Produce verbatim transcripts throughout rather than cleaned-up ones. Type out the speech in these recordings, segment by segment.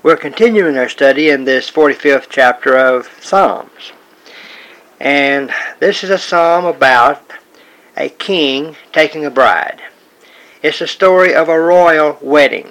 We're continuing our study in this forty-fifth chapter of Psalms. And this is a psalm about a king taking a bride. It's a story of a royal wedding,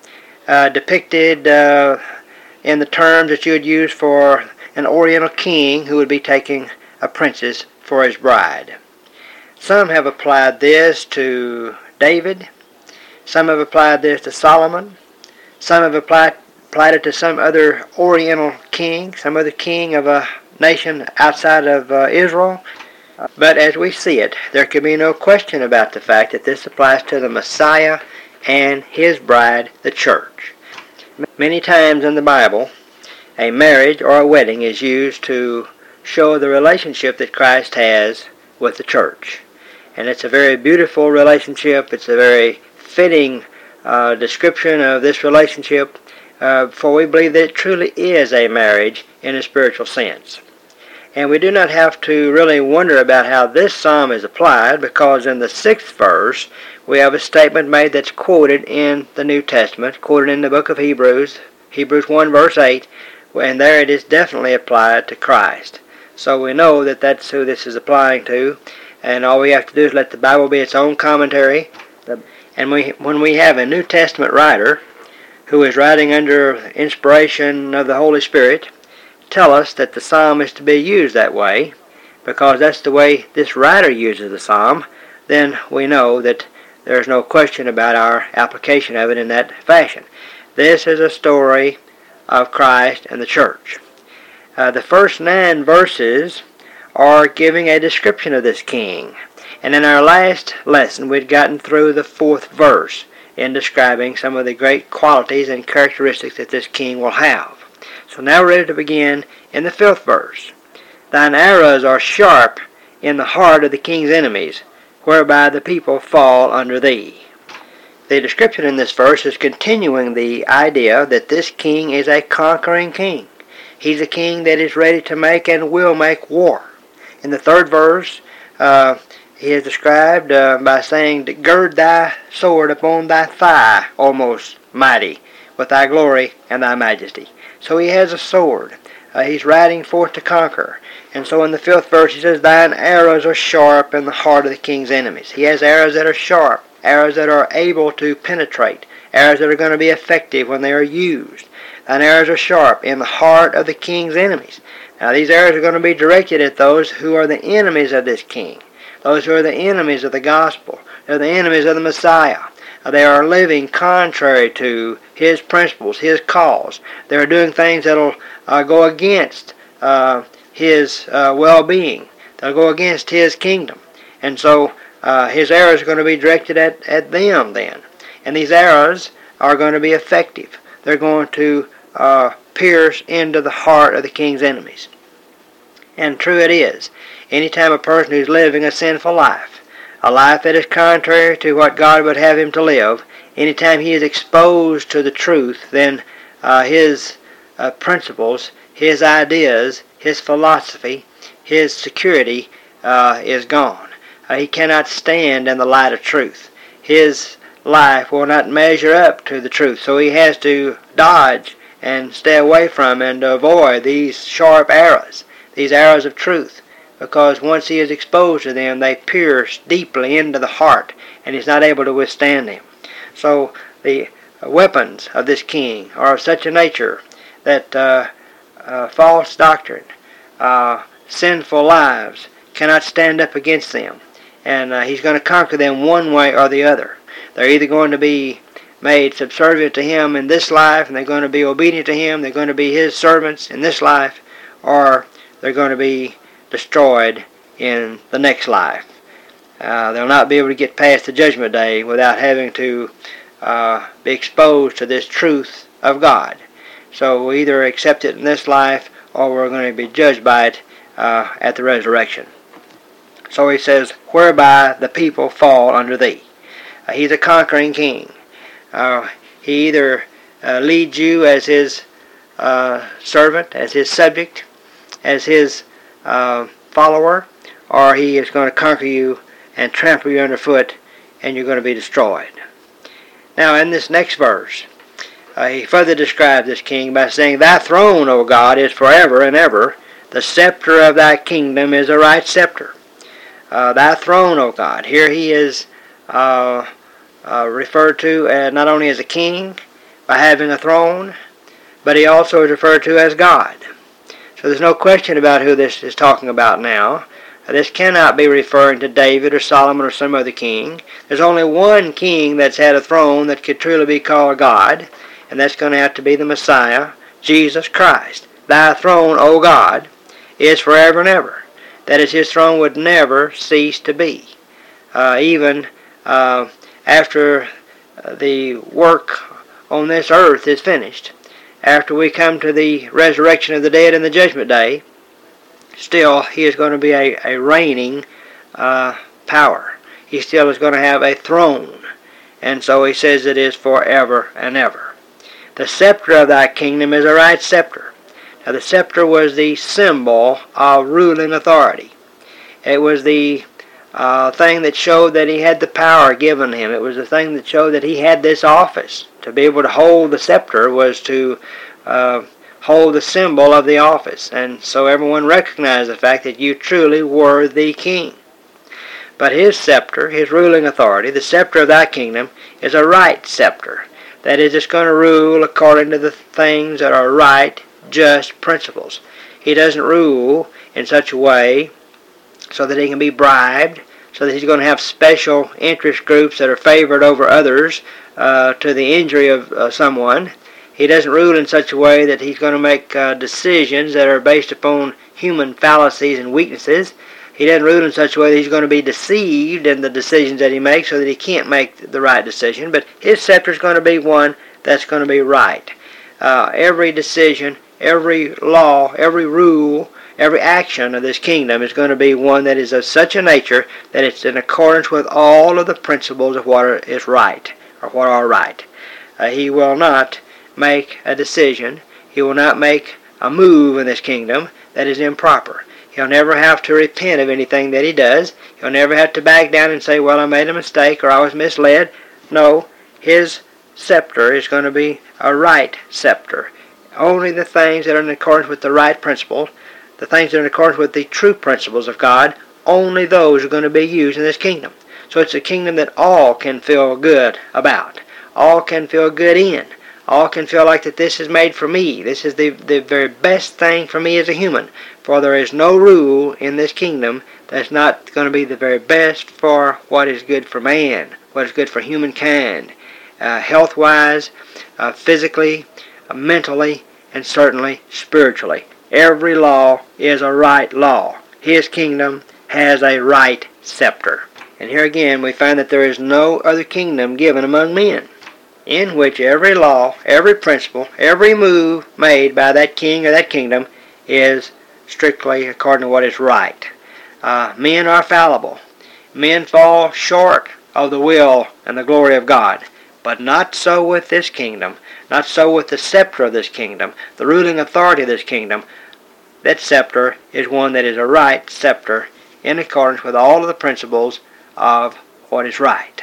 uh, depicted uh, in the terms that you would use for an oriental king who would be taking a princess for his bride. Some have applied this to David. Some have applied this to Solomon. Some have applied applied it to some other Oriental king, some other king of a nation outside of uh, Israel. But as we see it, there can be no question about the fact that this applies to the Messiah and his bride, the church. Many times in the Bible, a marriage or a wedding is used to show the relationship that Christ has with the church. And it's a very beautiful relationship. It's a very fitting uh, description of this relationship. Uh, for we believe that it truly is a marriage in a spiritual sense. And we do not have to really wonder about how this psalm is applied, because in the sixth verse we have a statement made that's quoted in the New Testament, quoted in the book of Hebrews, Hebrews one verse eight, and there it is definitely applied to Christ. So we know that that's who this is applying to, and all we have to do is let the Bible be its own commentary. And we, when we have a New Testament writer who is writing under inspiration of the Holy Spirit, tell us that the psalm is to be used that way, because that's the way this writer uses the psalm, then we know that there's no question about our application of it in that fashion. This is a story of Christ and the church. Uh, the first nine verses are giving a description of this king. And in our last lesson, we'd gotten through the fourth verse in describing some of the great qualities and characteristics that this king will have. So now we're ready to begin in the fifth verse. Thine arrows are sharp in the heart of the king's enemies, whereby the people fall under thee. The description in this verse is continuing the idea that this king is a conquering king. He's a king that is ready to make and will make war. In the third verse, uh, he is described uh, by saying, gird thy sword upon thy thigh, O most mighty, with thy glory and thy majesty. So he has a sword. Uh, he's riding forth to conquer. And so in the fifth verse he says, thine arrows are sharp in the heart of the king's enemies. He has arrows that are sharp, arrows that are able to penetrate, arrows that are going to be effective when they are used. Thine arrows are sharp in the heart of the king's enemies. Now these arrows are going to be directed at those who are the enemies of this king. Those who are the enemies of the gospel. They're the enemies of the Messiah. They are living contrary to his principles, his cause. They're doing things that will uh, go against uh, his uh, well-being. They'll go against his kingdom. And so uh, his arrows are going to be directed at, at them then. And these arrows are going to be effective. They're going to uh, pierce into the heart of the king's enemies. And true it is. Anytime a person who's living a sinful life, a life that is contrary to what God would have him to live, anytime he is exposed to the truth, then uh, his uh, principles, his ideas, his philosophy, his security uh, is gone. Uh, he cannot stand in the light of truth. His life will not measure up to the truth, so he has to dodge and stay away from and avoid these sharp arrows, these arrows of truth. Because once he is exposed to them, they pierce deeply into the heart, and he's not able to withstand them. So the weapons of this king are of such a nature that uh, uh, false doctrine, uh, sinful lives cannot stand up against them. And uh, he's going to conquer them one way or the other. They're either going to be made subservient to him in this life, and they're going to be obedient to him, they're going to be his servants in this life, or they're going to be destroyed in the next life. Uh, they'll not be able to get past the judgment day without having to uh, be exposed to this truth of God. So we either accept it in this life, or we're going to be judged by it uh, at the resurrection. So he says, whereby the people fall under thee. Uh, he's a conquering king. Uh, he either uh, leads you as his uh, servant, as his subject, as his Uh, follower, or he is going to conquer you and trample you underfoot, and you're going to be destroyed. Now in this next verse, Uh, he further describes this king by saying, Thy throne, O God, is forever and ever. The scepter of thy kingdom is a right scepter. Uh, thy throne, O God. Here he is uh, uh, referred to as not only as a king by having a throne, but he also is referred to as God. So there's no question about who this is talking about now. This cannot be referring to David or Solomon or some other king. There's only one king that's had a throne that could truly be called God, and that's going to have to be the Messiah, Jesus Christ. Thy throne, O God, is forever and ever. That is, his throne would never cease to be. Uh, even uh, after the work on this earth is finished, after we come to the resurrection of the dead and the judgment day, still he is going to be a, a reigning uh, power. He still is going to have a throne. And so he says it is forever and ever. The scepter of thy kingdom is a right scepter. Now the scepter was the symbol of ruling authority. It was the uh, thing that showed that he had the power given him. It was the thing that showed that he had this office. To be able to hold the scepter was to uh, hold the symbol of the office. And so everyone recognized the fact that you truly were the king. But his scepter, his ruling authority, the scepter of thy kingdom, is a right scepter. That is, it's going to rule according to the things that are right, just principles. He doesn't rule in such a way so that he can be bribed, so that he's going to have special interest groups that are favored over others uh, to the injury of uh, someone. He doesn't rule in such a way that he's going to make uh, decisions that are based upon human fallacies and weaknesses. He doesn't rule in such a way that he's going to be deceived in the decisions that he makes so that he can't make the right decision. But his scepter is going to be one that's going to be right. Uh, every decision, every law, every rule, every action of this kingdom is going to be one that is of such a nature that it's in accordance with all of the principles of what is right, or what are right. Uh, he will not make a decision, he will not make a move in this kingdom that is improper. He'll never have to repent of anything that he does. He'll never have to back down and say, well, I made a mistake or I was misled. No, his scepter is going to be a right scepter. Only the things that are in accordance with the right principles, the things that are in accordance with the true principles of God, only those are going to be used in this kingdom. So it's a kingdom that all can feel good about. All can feel good in. All can feel like that this is made for me. This is the, the very best thing for me as a human. For there is no rule in this kingdom that's not going to be the very best for what is good for man, what is good for humankind, uh, health-wise, uh, physically, uh, mentally, and certainly spiritually. Every law is a right law. His kingdom has a right scepter. And here again we find that there is no other kingdom given among men in which every law, every principle, every move made by that king or that kingdom is strictly according to what is right. Uh, men are fallible. Men fall short of the will and the glory of God. But not so with this kingdom. Not so with the scepter of this kingdom. The ruling authority of this kingdom. That scepter is one that is a right scepter in accordance with all of the principles of what is right.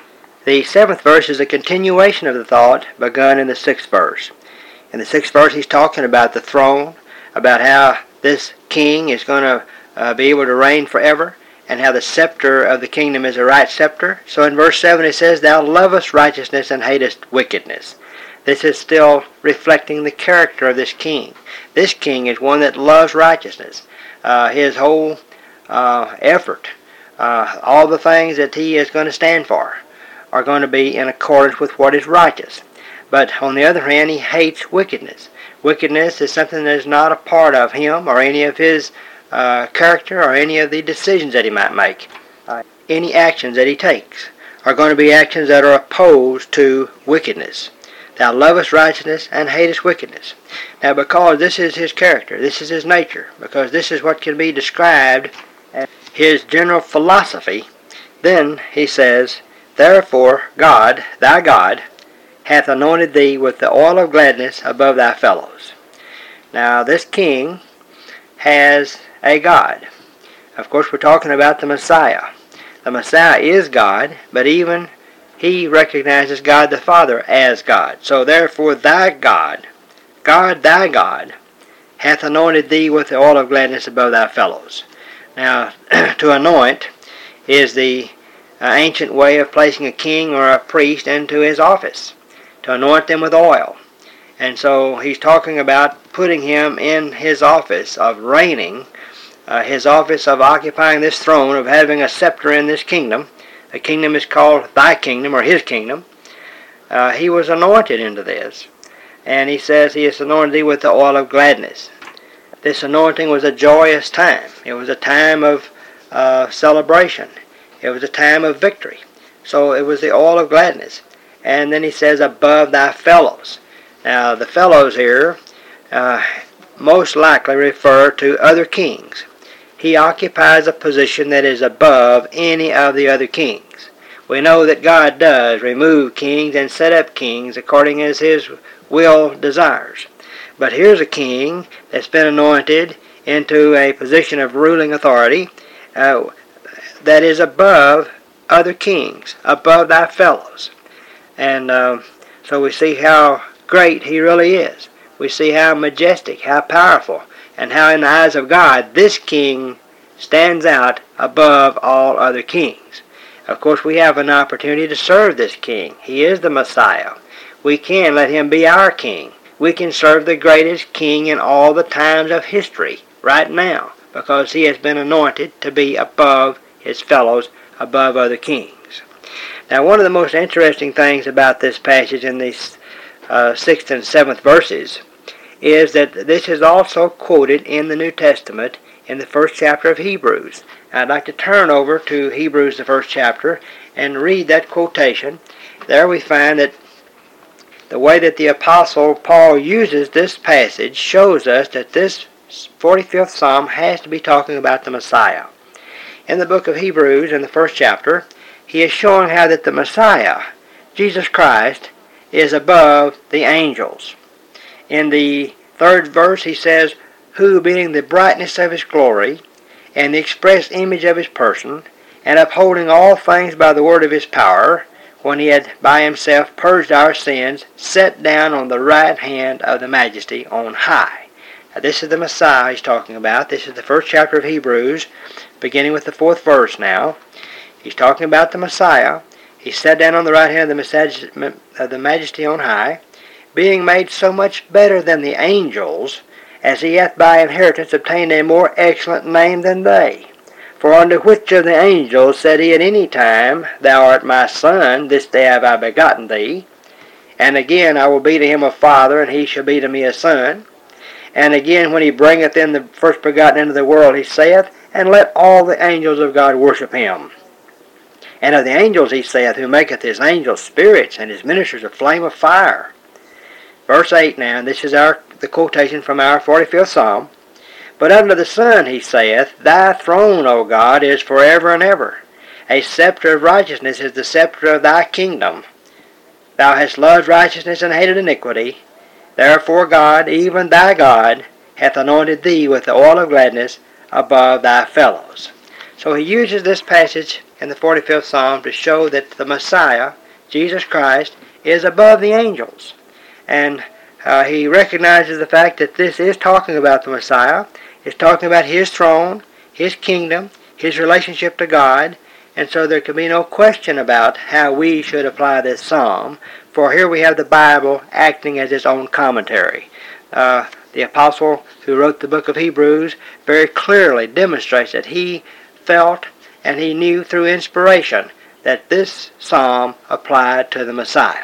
The seventh verse is a continuation of the thought begun in the sixth verse. In the sixth verse he's talking about the throne, about how this king is going to uh, be able to reign forever, and how the scepter of the kingdom is a right scepter. So in verse seven it says, Thou lovest righteousness and hatest wickedness. This is still reflecting the character of this king. This king is one that loves righteousness. Uh, his whole uh, effort, uh, all the things that he is going to stand for, are going to be in accordance with what is righteous. But on the other hand, he hates wickedness. Wickedness is something that is not a part of him or any of his uh, character or any of the decisions that he might make. Uh, any actions that he takes are going to be actions that are opposed to wickedness. Thou lovest righteousness and hatest wickedness. Now because this is his character, this is his nature, because this is what can be described as his general philosophy, then he says, Therefore God, thy God, hath anointed thee with the oil of gladness above thy fellows. Now this king has a God. Of course we're talking about the Messiah. The Messiah is God, but even he recognizes God the Father as God. So therefore thy God, God thy God, hath anointed thee with the oil of gladness above thy fellows. Now, to anoint is the uh, ancient way of placing a king or a priest into his office, to anoint them with oil. And so he's talking about putting him in his office of reigning, uh, his office of occupying this throne, of having a scepter in this kingdom. The kingdom is called thy kingdom, or his kingdom. Uh, he was anointed into this. And he says he has anointed thee with the oil of gladness. This anointing was a joyous time. It was a time of uh, celebration. It was a time of victory. So it was the oil of gladness. And then he says, above thy fellows. Now the fellows here uh, most likely refer to other kings. He occupies a position that is above any of the other kings. We know that God does remove kings and set up kings according as his will desires. But here's a king that's been anointed into a position of ruling authority uh, that is above other kings, above thy fellows. And uh, so we see how great he really is. We see how majestic, how powerful, and how in the eyes of God this king stands out above all other kings. Of course, we have an opportunity to serve this king. He is the Messiah. We can let him be our king. We can serve the greatest king in all the times of history right now, because he has been anointed to be above his fellows, above other kings. Now, one of the most interesting things about this passage in these uh, sixth and seventh verses is that this is also quoted in the New Testament in the first chapter of Hebrews. I'd like to turn over to Hebrews, the first chapter, and read that quotation. There we find that the way that the Apostle Paul uses this passage shows us that this forty-fifth Psalm has to be talking about the Messiah. In the book of Hebrews, in the first chapter, he is showing how that the Messiah, Jesus Christ, is above the angels. In the third verse he says, who being the brightness of his glory, and the express image of his person, and upholding all things by the word of his power, when he had by himself purged our sins, sat down on the right hand of the majesty on high. Now, this is the Messiah he's talking about. This is the first chapter of Hebrews, beginning with the fourth verse now. He's talking about the Messiah. He sat down on the right hand of the, of the majesty on high, being made so much better than the angels, as he hath by inheritance obtained a more excellent name than they. For unto which of the angels said he at any time, Thou art my son, this day have I begotten thee? And again, I will be to him a father, and he shall be to me a son. And again, when he bringeth in the first begotten into the world, he saith, And let all the angels of God worship him. And of the angels he saith, Who maketh his angels spirits, and his ministers a flame of fire. Verse eight now, and this is our the quotation from our forty-fifth Psalm. But unto the Son he saith, Thy throne, O God, is forever and ever. A scepter of righteousness is the scepter of thy kingdom. Thou hast loved righteousness and hated iniquity. Therefore God, even thy God, hath anointed thee with the oil of gladness above thy fellows. So he uses this passage in the forty-fifth Psalm to show that the Messiah, Jesus Christ, is above the angels. And uh, he recognizes the fact that this is talking about the Messiah. It's talking about his throne, his kingdom, his relationship to God. And so there can be no question about how we should apply this psalm. For here we have the Bible acting as its own commentary. Uh, the apostle who wrote the book of Hebrews very clearly demonstrates that he felt and he knew through inspiration that this psalm applied to the Messiah.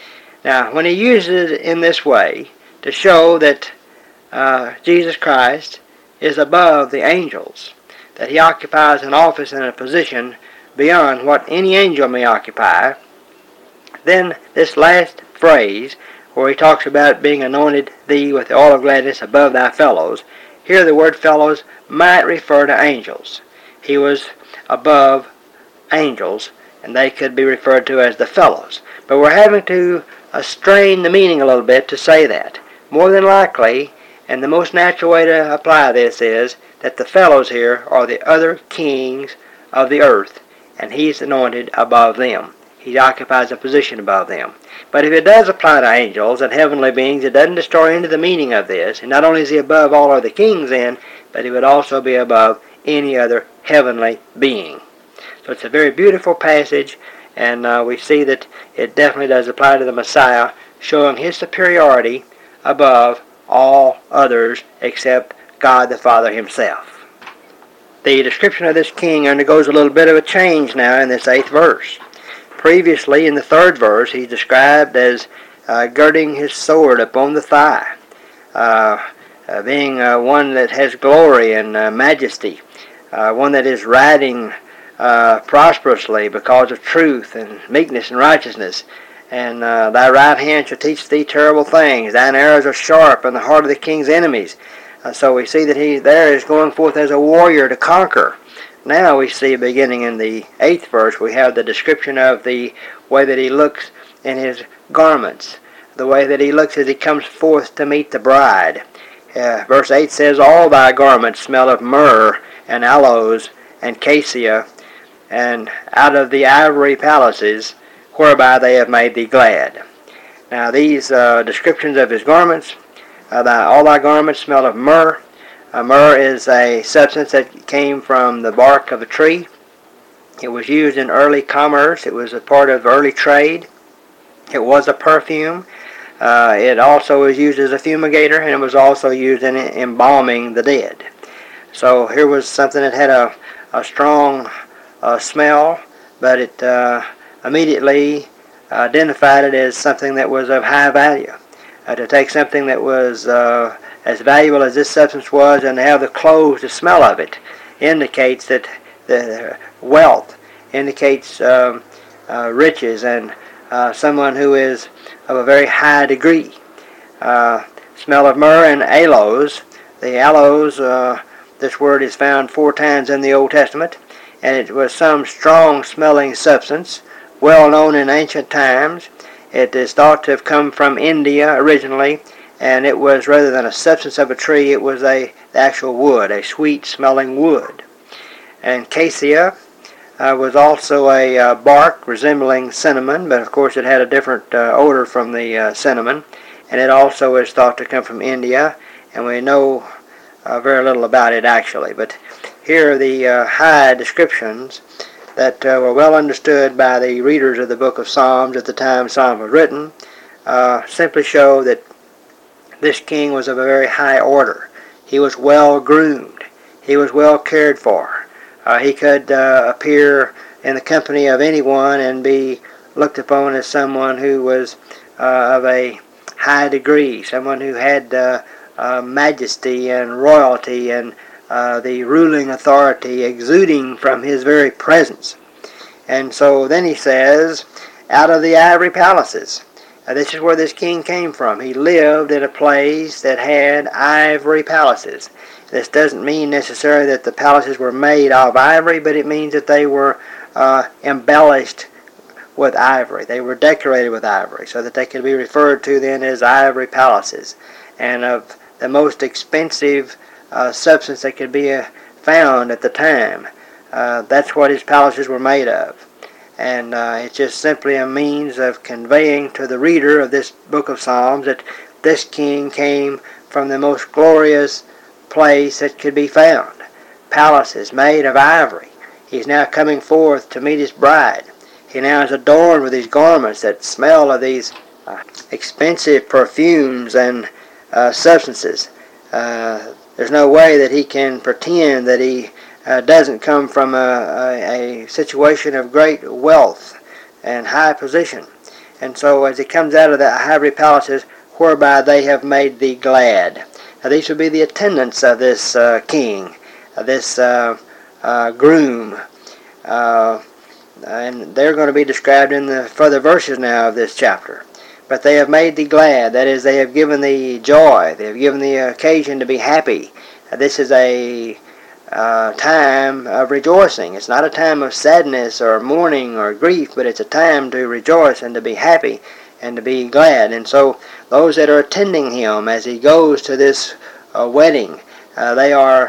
Now, when he uses it in this way to show that uh, Jesus Christ is above the angels, that he occupies an office and a position beyond what any angel may occupy, then this last phrase, where he talks about being anointed thee with the oil of gladness above thy fellows, here the word fellows might refer to angels. He was above angels, and they could be referred to as the fellows. But we're having to uh, strain the meaning a little bit to say that. More than likely, and the most natural way to apply this is that the fellows here are the other kings of the earth, and he's anointed above them. He occupies a position above them. But if it does apply to angels and heavenly beings, it doesn't destroy into the meaning of this. And not only is he above all other kings then, but he would also be above any other heavenly being. So it's a very beautiful passage, and uh, we see that it definitely does apply to the Messiah, showing his superiority above all others except God the Father himself. The description of this king undergoes a little bit of a change now in this eighth verse. Previously, in the third verse, he's described as uh, girding his sword upon the thigh, uh, uh, being uh, one that has glory and uh, majesty, uh, one that is riding uh, prosperously because of truth and meekness and righteousness. And uh, thy right hand shall teach thee terrible things. Thine arrows are sharp in the heart of the king's enemies. Uh, so we see that he there is going forth as a warrior to conquer. Now we see, beginning in the eighth verse, we have the description of the way that he looks in his garments, the way that he looks as he comes forth to meet the bride. Uh, verse eight says, all thy garments smell of myrrh and aloes and cassia, and out of the ivory palaces whereby they have made thee glad. Now these uh, descriptions of his garments, uh, thy, all thy garments smell of myrrh. Uh, myrrh is a substance that came from the bark of a tree. It was used in early commerce. It was a part of early trade. It was a perfume. Uh, it also was used as a fumigator, and it was also used in embalming the dead. So here was something that had a, a strong uh, smell, but it uh, immediately identified it as something that was of high value. Uh, to take something that was uh, as valuable as this substance was and to have the clothes, the smell of it, indicates that the wealth, indicates um, uh, riches, and uh, someone who is of a very high degree. Uh, smell of myrrh and aloes. The aloes, uh, this word is found four times in the Old Testament, and it was some strong smelling substance, well known in ancient times. It is thought to have come from India originally, and it was, rather than a substance of a tree, it was a the actual wood, a sweet smelling wood. And cassia uh, was also a uh, bark resembling cinnamon, but of course it had a different uh, odor from the uh, cinnamon, and it also is thought to come from India, and we know uh, very little about it actually. But here are the uh, high descriptions that uh, were well understood by the readers of the book of Psalms at the time Psalm was written, uh, simply show that this king was of a very high order. He was well groomed. He was well cared for. Uh, he could uh, appear in the company of anyone and be looked upon as someone who was uh, of a high degree, someone who had uh, uh, majesty and royalty and uh, the ruling authority exuding from his very presence. And so then he says, out of the ivory palaces. Now, this is where this king came from. He lived in a place that had ivory palaces. This doesn't mean necessarily that the palaces were made of ivory, but it means that they were uh, embellished with ivory. They were decorated with ivory, so that they could be referred to then as ivory palaces. And of the most expensive uh, substance that could be uh, found at the time. Uh, that's what his palaces were made of. And uh, it's just simply a means of conveying to the reader of this book of Psalms that this king came from the most glorious place that could be found. Palaces made of ivory. He's now coming forth to meet his bride. He now is adorned with these garments that smell of these uh, expensive perfumes and uh, substances. Uh, there's no way that he can pretend that he Uh, doesn't come from a, a, a situation of great wealth and high position. And so as he comes out of the ivory palaces, whereby they have made thee glad. Now these would be the attendants of this uh, king, of this uh, uh, groom. Uh, and they're going to be described in the further verses now of this chapter. But they have made thee glad. That is, they have given thee joy. They have given thee occasion to be happy. Now, this is a Uh, time of rejoicing. It's not a time of sadness or mourning or grief, but it's a time to rejoice and to be happy and to be glad. And so those that are attending him as he goes to this uh, wedding, uh, they are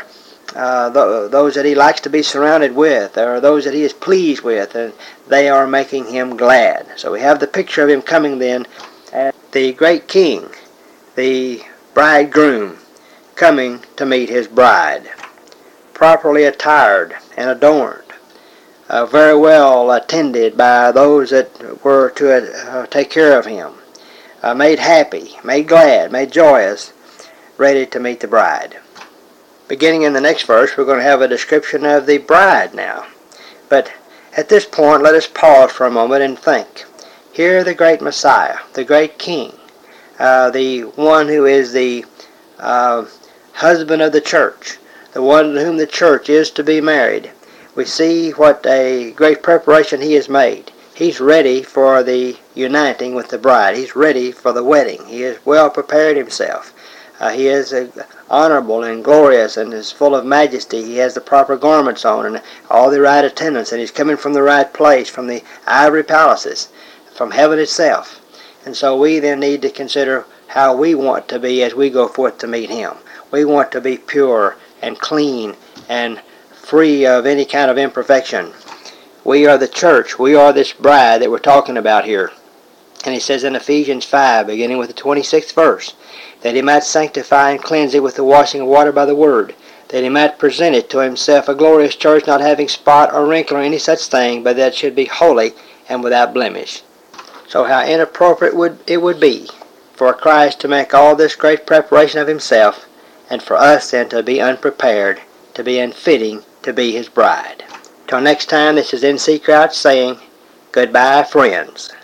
uh, th those that he likes to be surrounded with, or those that he is pleased with, and they are making him glad. So we have the picture of him coming then as the great king, the bridegroom, coming to meet his bride, properly attired and adorned, uh, very well attended by those that were to uh, take care of him, uh, made happy, made glad, made joyous, ready to meet the bride. Beginning in the next verse, we're going to have a description of the bride now. But at this point, let us pause for a moment and think. Here the great Messiah, the great King, uh, the one who is the uh, husband of the church, the one to whom the church is to be married. We see what a great preparation he has made. He's ready for the uniting with the bride. He's ready for the wedding. He has well prepared himself. Uh, he is uh, honorable and glorious and is full of majesty. He has the proper garments on and all the right attendants, and he's coming from the right place, from the ivory palaces, from heaven itself. And so we then need to consider how we want to be as we go forth to meet him. We want to be pure and clean and free of any kind of imperfection. We are the church. We are this bride that we're talking about here. And he says in Ephesians five, beginning with the twenty-sixth verse, that he might sanctify and cleanse it with the washing of water by the word, that he might present it to himself a glorious church, not having spot or wrinkle or any such thing, but that it should be holy and without blemish. So how inappropriate would it would be for Christ to make all this great preparation of himself, and for us then to be unprepared, to be unfitting to be his bride. Till next time, this is N C Crouch saying, goodbye, friends.